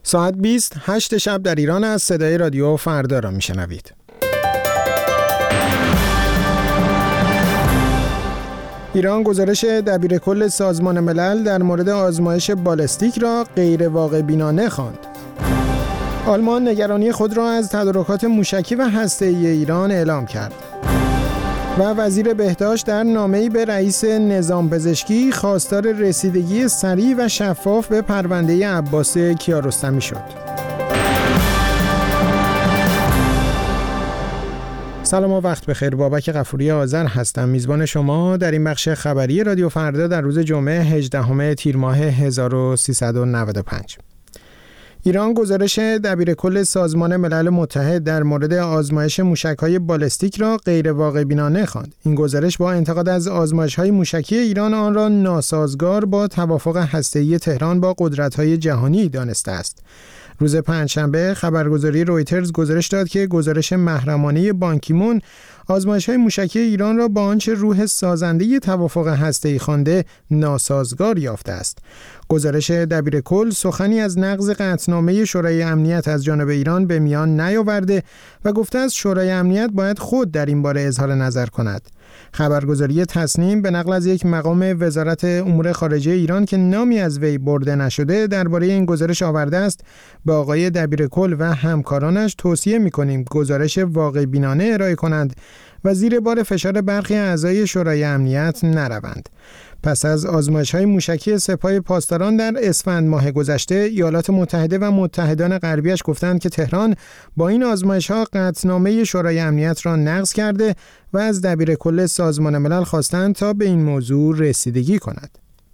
ساعت 20 8 شب در ایران از صدای رادیو فردا را میشنوید. ایران گزارش دبیرکل سازمان ملل در مورد آزمایش بالستیک را غیر واقع بینانه خواند. آلمان نگرانی خود را از تدارکات موشکی و هسته‌ای ایران اعلام کرد. و وزیر بهداشت در نامه‌ای به رئیس نظام پزشکی خواستار رسیدگی سریع و شفاف به پرونده عباس کیارستمی شد. سلام و وقت بخیر. بابک غفوری آذر هستم، میزبان شما در این بخش خبری رادیو فردا در روز جمعه 18 تیر ماه 1395. ایران گزارش دبیرکل سازمان ملل متحد در مورد آزمایش موشک‌های بالستیک را غیر واقع بینانه خواند. این گزارش با انتقاد از آزمایش‌های موشکی ایران آن را ناسازگار با توافق هسته‌ای تهران با قدرت‌های جهانی دانسته است. روز پنجشنبه خبرگزاری رویترز گزارش داد که گزارش محرمانه بان کی مون آزمایش‌های موشکی ایران را با آنچه روح سازنده توافق هسته‌ای خوانده ناسازگار یافته است. گزارش دبیرکل سخنی از نقض قطعنامه شورای امنیت از جانب ایران به میان نیاورده و گفته است شورای امنیت باید خود در این باره اظهار نظر کند. خبرگزاری تصنیم به نقل از یک مقام وزارت امور خارجه ایران که نامی از وی برده نشده درباره این گزارش آورده است: به آقای دبیرکل و همکارانش توصیه می‌کنیم گزارش واقع بینانه ارائه کنند و زیر بار فشار برخی اعضای شورای امنیت نروند. پس از آزمایش‌های موشکی سپاه پاسداران در اسفند ماه گذشته، ایالات متحده و متحدان غربیش گفتند که تهران با این آزمایش‌ها قطعنامه شورای امنیت را نقض کرده و از دبیرکل سازمان ملل خواستند تا به این موضوع رسیدگی کند.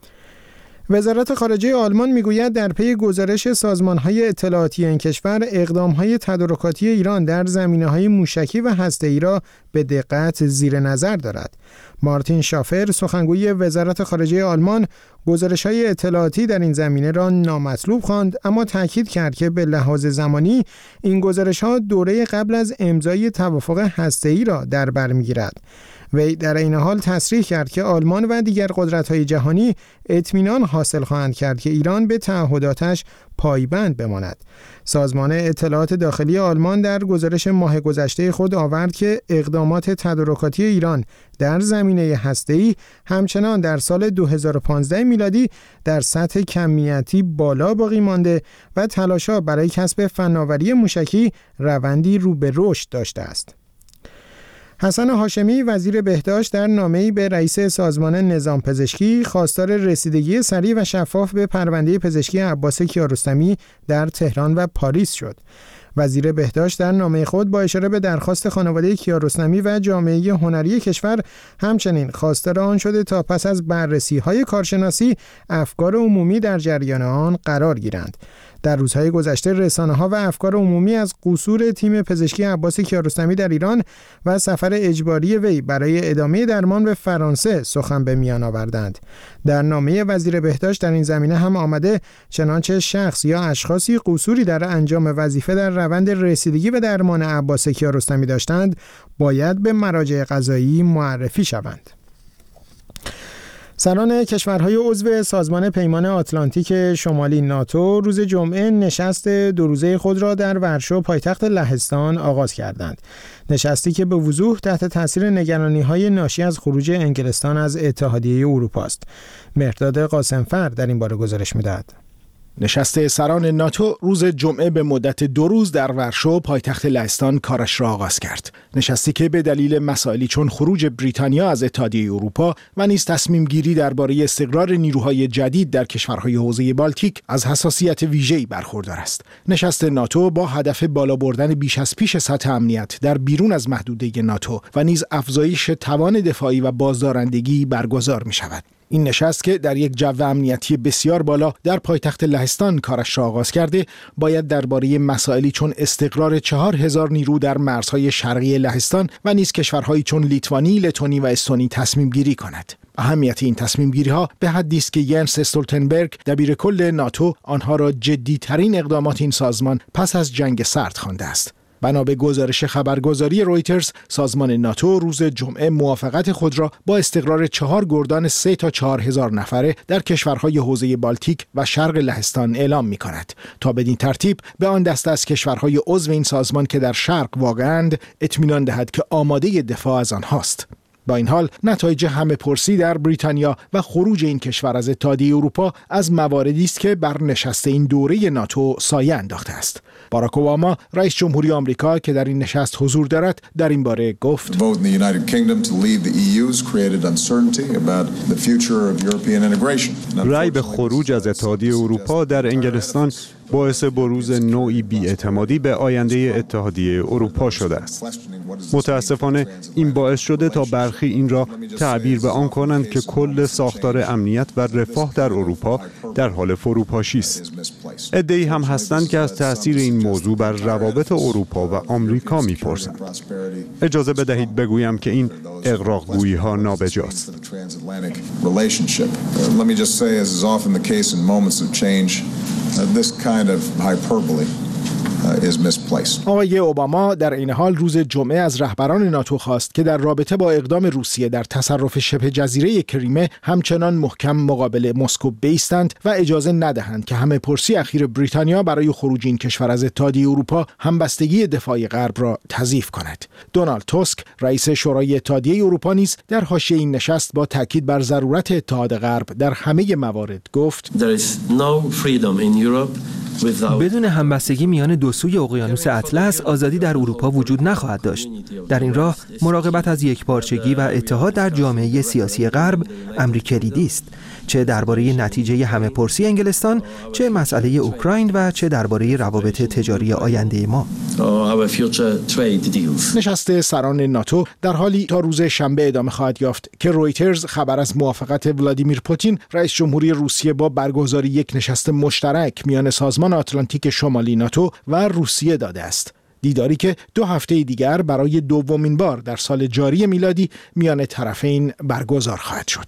وزارت خارجه آلمان میگوید در پی گزارش سازمان‌های اطلاعاتی این کشور اقدام‌های تدارکاتی ایران در زمینه‌های موشکی و هسته‌ای را به دقت زیر نظر دارد. مارتین شافر سخنگوی وزارت خارجه آلمان گزارش‌های اطلاعاتی در این زمینه را نامطلوب خواند، اما تاکید کرد که به لحاظ زمانی این گزارش‌ها دوره قبل از امضای توافق هسته‌ای را در بر می‌گیرد. وی در این حال تصریح کرد که آلمان و دیگر قدرت‌های جهانی اطمینان حاصل خواهند کرد که ایران به تعهداتش پایبند بماند. سازمان اطلاعات داخلی آلمان در گزارش ماه گذشته خود آورد که اقدامات تدارکاتی ایران در زمینه هسته‌ای همچنان در سال 2015 میلادی در سطح کمیتی بالا باقی مانده و تلاش‌ها برای کسب فناوری موشکی روندی رو به رشد داشته است. حسن هاشمی وزیر بهداشت در نامه‌ای به رئیس سازمان نظام پزشکی خواستار رسیدگی سریع و شفاف به پرونده پزشکی عباس کیارستمی در تهران و پاریس شد. وزیر بهداشت در نامه خود با اشاره به درخواست خانواده کیارستمی و جامعه هنری کشور همچنین خواستار آن شده تا پس از بررسی‌های کارشناسی افکار عمومی در جریان آن قرار گیرند. در روزهای گذشته رسانه‌ها و افکار عمومی از قصور تیم پزشکی عباس کیارستمی در ایران و سفر اجباری وی برای ادامه درمان به فرانسه سخن به میان آوردند. در نامه وزیر بهداشت در این زمینه هم آمده چنانچه شخص یا اشخاصی قصوری در انجام وظیفه در روند رسیدگی و درمان عباس کیارستمی داشتند باید به مراجع قضایی معرفی شوند. سران کشورهای عضو سازمان پیمان آتلانتیک شمالی ناتو روز جمعه نشست دو روزه خود را در ورشو پایتخت لهستان آغاز کردند. نشستی که به وضوح تحت تاثیر نگرانی‌های ناشی از خروج انگلستان از اتحادیه اروپا است. مهرداد قاسمفر در این باره گزارش می‌دهد. نشست سران ناتو روز جمعه به مدت 2 روز در ورشو پایتخت لهستان کارش را آغاز کرد. نشستی که به دلیل مسائلی چون خروج بریتانیا از اتحادیه اروپا و نیز تصمیم گیری درباره استقرار نیروهای جدید در کشورهای حوزه بالتیک از حساسیت ویژه‌ای برخوردار است. نشست ناتو با هدف بالا بردن بیش از پیش سطح امنیت در بیرون از محدوده ناتو و نیز افزایش توان دفاعی و بازدارندگی برگزار می‌شود. این نشست که در یک جو امنیتی بسیار بالا در پایتخت لهستان کارش را آغاز کرده باید درباره مسائلی چون استقرار 4000 نیرو در مرزهای شرقی لهستان و نیز کشورهایی چون لیتوانی، لتونی و استونی تصمیم گیری کند. اهمیت این تصمیم گیری ها به حدی است که ینس استولتنبرگ دبیرکل ناتو آنها را جدی ترین اقدامات این سازمان پس از جنگ سرد خوانده است. بنا به گزارش خبرگزاری رویترز، سازمان ناتو روز جمعه موافقت خود را با استقرار 4 گردان 3 تا 4,000 نفره در کشورهای حوزه بالتیک و شرق لهستان اعلام می‌کند تا بدین ترتیب به آن دسته از کشورهای عضو این سازمان که در شرق واقع‌اند اطمینان دهد که آماده دفاع از آنهاست. با این حال نتایج همه‌پرسی در بریتانیا و خروج این کشور از اتحادیه اروپا از مواردی است که بر نشست این دوره ناتو سایه انداخته است. باراک اوباما رئیس جمهوری آمریکا که در این نشست حضور دارد در این باره گفت: رأی به خروج از اتحادیه اروپا در انگلستان باعث بروز نوعی بی‌اعتمادی به آینده اتحادیه اروپا شده است. متاسفانه این باعث شده تا برخی این را تعبیر به آن کنند که کل ساختار امنیت و رفاه در اروپا در حال فروپاشی است. عده‌ای هم هستند که از تأثیر این موضوع بر روابط اروپا و آمریکا می‌پرسند. اجازه بدهید بگویم که این اغراق‌گویی‌ها نابجاست. This kind of hyperbole is misplaced. آقای اوباما در این حال روز جمعه از رهبران ناتو خواست که در رابطه با اقدام روسیه در تصرف شبه جزیره کریمه همچنان محکم مقابل مسکو بایستند و اجازه ندهند که همه‌پرسی اخیر بریتانیا برای خروج این کشور از اتحادیه اروپا همبستگی دفاعی غرب را تضعیف کند. دونالد توسک رئیس شورای اتحادیه اروپا نیز در حاشیه این نشست با تاکید بر ضرورت اتحاد غرب در همه موارد گفت: بدون همبستگی میان دو سوی اقیانوس اطلس آزادی در اروپا وجود نخواهد داشت. در این راه مراقبت از یکپارچگی و اتحاد در جامعه سیاسی غرب امری کلیدی است، چه درباره نتیجه همه‌پرسی انگلستان، چه مسئله اوکراین و چه درباره روابط تجاری آینده ما. نشست سران ناتو در حالی تا روز شنبه ادامه خواهد یافت که رویترز خبر از موافقت ولادیمیر پوتین رئیس جمهوری روسیه با برگزاری یک نشست مشترک میان سازمان آتلانتیک شمالی ناتو و روسیه داده است. دیداری که 2 هفته دیگر برای دومین بار در سال جاری میلادی میان طرفین برگزار خواهد شد.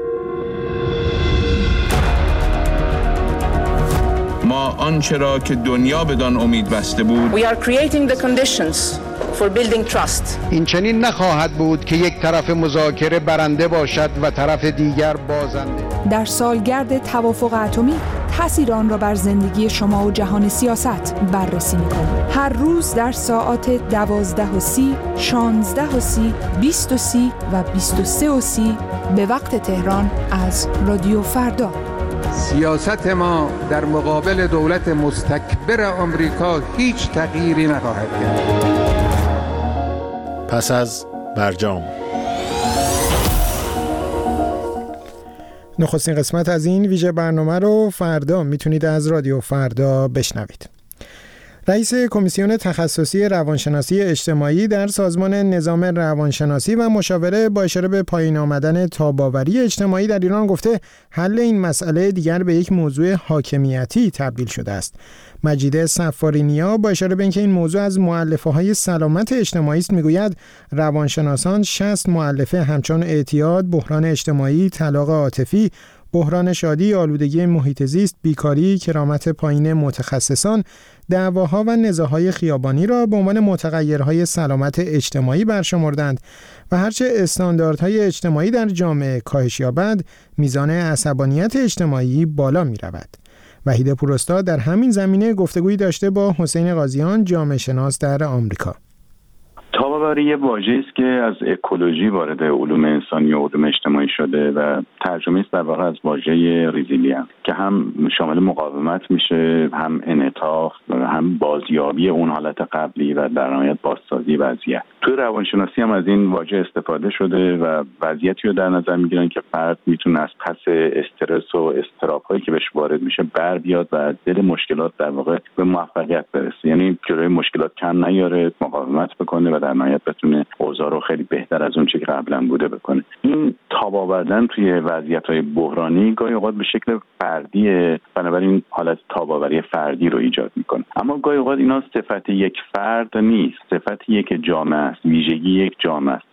ما آنچه را که دنیا بدان امید بسته بود We are creating the conditions for building trust. این چنین نخواهد بود که یک طرف مذاکره برنده باشد و طرف دیگر بازنده. در سالگرد توافق اتمی تأثیر آن را بر زندگی شما و جهان سیاست بررسی می‌کنیم. هر روز در ساعات 12:30، 16:30، 20:30 و 23:30 به وقت تهران از رادیو فردا. سیاست ما در مقابل دولت مستکبر آمریکا هیچ تغییری نخواهد کرد. پس از برجام. نخستین قسمت از این ویژه برنامه رو فردا میتونید از رادیو فردا بشنوید. رئیس کمیسیون تخصصی روانشناسی اجتماعی در سازمان نظام روانشناسی و مشاوره با اشاره به پایین آمدن تاب‌آوری اجتماعی در ایران گفته حل این مسئله دیگر به یک موضوع حاکمیتی تبدیل شده است. مجید صفارینیا با اشاره به اینکه این موضوع از مؤلفه‌های سلامت اجتماعی است میگوید روانشناسان 60 مؤلفه همچون اعتیاد، بحران اجتماعی، طلاق عاطفی، بحران شادی، آلودگی محیط زیست، بیکاری، کرامت پایین متخصصان، دعواها و نزاع‌های خیابانی را به عنوان متغیرهای سلامت اجتماعی برشمردند و هرچه استانداردهای اجتماعی در جامعه کاهش یابد، میزان عصبانیت اجتماعی بالا می‌رود. وحید پوراستاد در همین زمینه گفتگویی داشته با حسین قاضیان، جامعه شناس در آمریکا. تاب‌آوری یه واژه‌ای است که از اکولوژی وارد علوم انسانی و علوم اجتماعی شده و ترجمه است در واقع از واژه ریزیلینس که هم شامل مقاومت میشه، هم انعطاف، هم بازیابی اون حالت قبلی و در نهایت بازسازی وضعیت. توی روانشناسی هم از این واژه استفاده شده و وضعیتی رو در نظر میگیرن که فرد میتونه از پس استرس و اضطراب‌هایی که بهش وارد میشه بر بیاد و از دل مشکلات در واقع به موفقیت برسه. یعنی جلوی مشکلات کم نیاره، مقاومت بکنه و در نهایت بتونه اوضاع رو خیلی بهتر از اون چیزی که قبلا بوده بکنه. این تاب آوردن توی وضعیت‌های بحرانی گاهی اوقات به شکل فردیه، بنابراین حالت تاب‌آوری فردی رو ایجاد میکنه. اما گاهی اوقات اینا صفت یک فرد نیست، صفت یک جامعه است، ویژگی یک جامعه است.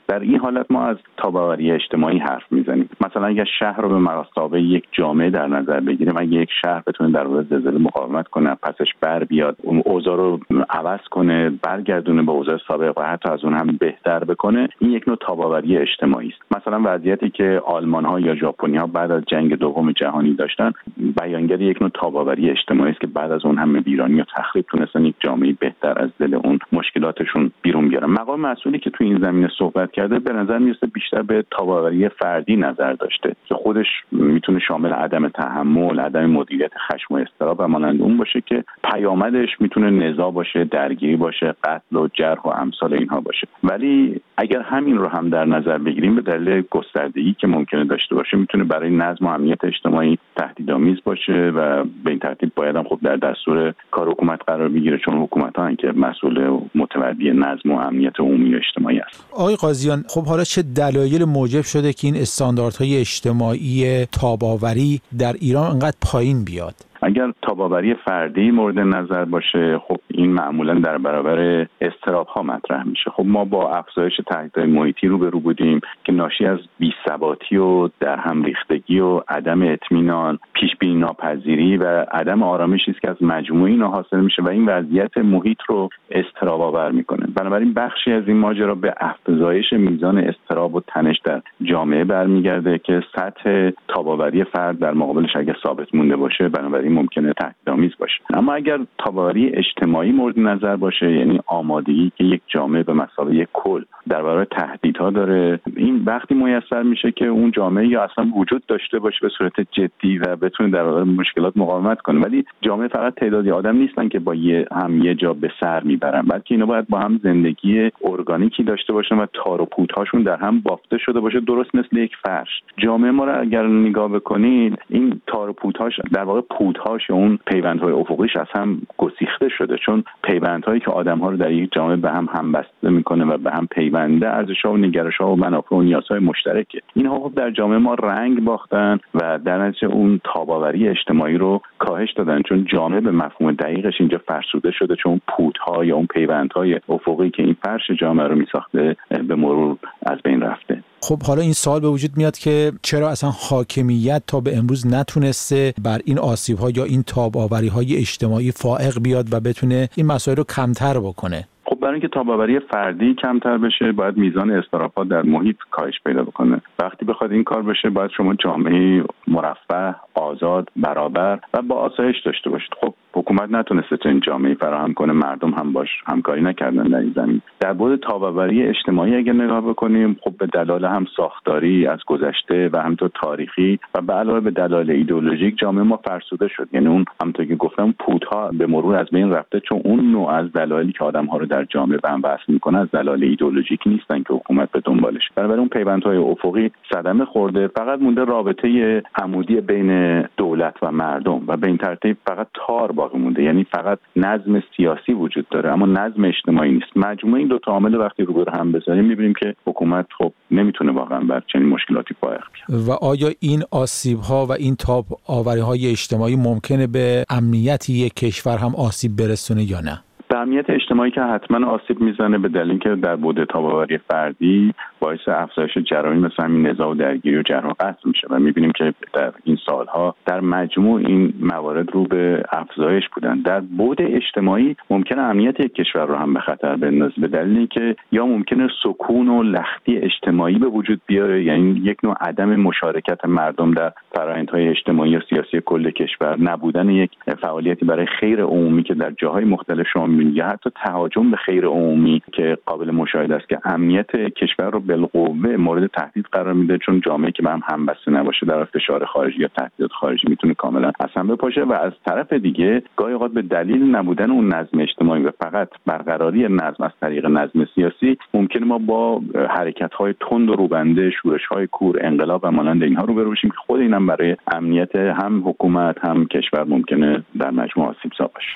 در این حالت ما از تابع‌آوری اجتماعی حرف میزنیم. مثلا اگر شهر رو به مثابه یک جامعه در نظر بگیریم، اگه یک شهر بتونه در برابر زلزله مقاومت کنه، پسش بر بیاد، اون اوضاع رو عوض کنه، برگردونه به اوضاع سابق و حتی از اون هم بهتر بکنه، این یک نوع تابع‌آوری اجتماعی است. مثلا وضعیتی که آلمان‌ها یا ژاپنی‌ها بعد از جنگ دوم جهانی داشتن، بیانگر یک نوع تابع‌آوری اجتماعی است که بعد از اون همه ویرانی و تخریب تونستن یک جامعه بهتر از دل اون مشکلاتشون بیرون بیارن. مقام مسئولی که تو این زمینه صحبت کرده به نظر میاد بیشتر به تابع‌آوری فردی نظر داشته که خودش میتونه شامل عدم تحمل، عدم مدیریت خشم و اضطراب و مانند اون باشه که پیامدش میتونه نزاع باشه، درگیری باشه، قتل و جرح و امثال اینها باشه. ولی اگر همین رو هم در نظر بگیریم، به دلیل گستردگی که ممکنه داشته باشه، میتونه برای نظم و امنیت اجتماعی تهدیدآمیز باشه و به این ترتیب باید هم خب در دستور کار حکومت قرار بگیره، چون حکومت‌ها که مسئول و متولی نظم و امنیت عمومی و اجتماعی است. آقای قاضیان، خب حالا چه دلایل موجب شده که این استانداردهای اجتماعی تاب‌آوری در ایران انقدر پایین بیاد؟ اگر تابع‌آوری فردی مورد نظر باشه، خب این معمولا در برابر اضطراب‌ها مطرح میشه. خب ما با افزایش تهدیدهای محیطی روبرو بودیم که ناشی از بی‌ثباتی و درهم ریختگی و عدم اطمینان، پیش‌بینی ناپذیری و عدم آرامشی است که از مجموع اینا حاصل میشه و این وضعیت محیط رو اضطراب‌آور میکنه. بنابراین بخشی از این ماجرا به افزایش میزان اضطراب و تنش در جامعه برمیگرده که سطح تابع‌آوری فرد در مقابلش اگه ثابت مونده باشه، بنابراین ممکنه تهدیدآمیز باشه. اما اگر تابع‌آوری اجتماعی مورد نظر باشه، یعنی آمادگی که یک جامعه به مثابه یک کل در برابر تهدیدها داره، این وقتی میسر میشه که اون جامعه یا اصلا وجود داشته باشه به صورت جدی و بتونه در برابر مشکلات مقاومت کنه. ولی جامعه فقط تعدادی آدم نیستن که با یه جا به سر میبرن، بلکه اینا باید با هم زندگی ارگانیکی داشته باشن و تار و پودهاشون در هم بافته شده باشه، درست مثل یک فرش. جامعه ما رو اگر نگاه بکنید، این تار و پودهاش در واقع پودهاش اون پیوندهای افقیش از هم گسیخته شده، چون پیوندهایی که آدم‌ها رو در یک جامعه به هم همبسته میکنه و به هم پیونده ارزش‌ها و نگرش‌ها و منافع و نیازهای مشترکه. اینها خب در جامعه ما رنگ باختن و در نتیجه اون تابع‌آوری اجتماعی رو کاهش دادن، چون جامعه به مفهوم دقیقش اینجا فرسوده شده، چون پودها یا اون پیوندهای افقی که این فرش جامعه رو میساخته به مرور از بین رفته. خب حالا این سوال به وجود میاد که چرا اصلا حاکمیت تا به امروز نتونسته بر این آسیب‌ها یا این تاب‌آوری‌های اجتماعی فائق بیاد و بتونه این مسائل رو کمتر بکنه؟ خب برای اینکه تابع‌آوری فردی کمتر بشه، باید میزان اضطرابات در محیط کاهش پیدا بکنه. وقتی بخواد این کار بشه، باید شما جامعه مرفه، آزاد، برابر و با آسایش داشته باشید. خب حکومت نتونسته تو این جامعه فراهم کنه، مردم هم باش همکاری نکردن در این زمین. در بعد تابع‌آوری اجتماعی اگر نگاه بکنیم، خب به دلایل هم ساختاری از گذشته و همینطور تاریخی و به علاوه به دلایل ایدئولوژیک جامعه ما فرسوده شد. یعنی اون همونطور که گفتم پودها به مرور از بین رفته، چون اون نوع از دلایلی که آدم‌ها رو در جامعه به هم وصل می‌کنه از دلایل ایدئولوژیک نیستن که حکومت به دنبالش. بنابراین اون پیوندهای افقی صدمه خورده، فقط مونده رابطه عمودی بین دولت و مردم و به این ترتیب فقط تار باقی مونده. یعنی فقط نظم سیاسی وجود داره اما نظم اجتماعی نیست. مجموعه این دو تا عامل وقتی روبرو هم بذاریم می‌بینیم که حکومت خب نمیتونه واقعا بر چنین مشکلاتی فائق بیاد. و آیا این آسیب‌ها و این تاب‌آوری‌های اجتماعی ممکنه به امنیت یک کشور هم آسیب برسونه یا نه؟ به امنیت اجتماعی که حتما آسیب میزنه، به دلیل اینکه در بعد تابع‌آوری فردی باعث افزایش جرایم مثل همین نزاع و درگیری و جرح و قتل میشه و میبینیم که در این سالها در مجموع این موارد رو به افزایش بودن. در بعد اجتماعی ممکنه امنیت یک کشور رو هم به خطر بندازه، به دلیل اینکه یا ممکنه سکون و لختی اجتماعی به وجود بیاره، یعنی یک نوع عدم مشارکت مردم در فرآیندهای اجتماعی و سیاسی کل کشور، نبودن یک فعالیتی برای خیر عمومی که در جاهای مختلف شامل یا حتی تهاجم به خیر عمومی که قابل مشاهده است که امنیت کشور رو بالقوه مورد تهدید قرار میده، چون جامعه که به هم همبسته نباشه در فشار خارجی یا تهدیدات خارجی میتونه کاملا از هم بپاشه. و از طرف دیگه گاهی اوقات به دلیل نبودن اون نظم اجتماعی و فقط برقراری نظم از طریق نظم سیاسی، ممکنه ما با حرکت‌های تند و روبنده، شورش‌های کور، انقلاب و مانند اینها روبرو بشیم که خود اینم برای امنیت هم حکومت هم کشور ممکنه در مجموع آسیب‌زا باشه.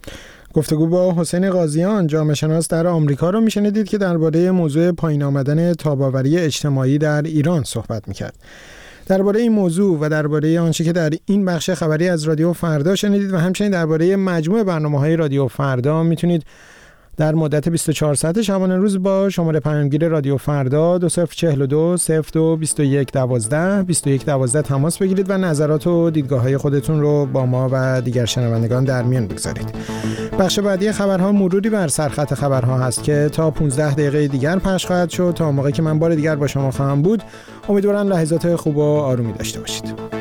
گفتگو با حسین قاضیان، جامعه شناس در آمریکا رو میشنیدید که درباره موضوع پایین آمدن تابع‌آوری اجتماعی در ایران صحبت میکرد. درباره این موضوع و درباره آنچه که در این بخش خبری از رادیو فردا شنیدید و همچنین درباره مجموع برنامه‌های رادیو فردا میتونید در مدت 24 ساعت شبانه روز با شماره پیامگیر رادیو فردا 2042 02 21 12 21 12 تماس بگیرید و نظرات و دیدگاه‌های خودتون رو با ما و دیگر شنوندگان در میان بگذارید. بخش بعدی خبرها مروری بر سرخط خبرها هست که تا 15 دقیقه دیگر پخش خواهد شد. تا موقعی که من بار دیگر با شما خواهم بود، امیدوارم لحظات خوب و آرومی داشته باشید.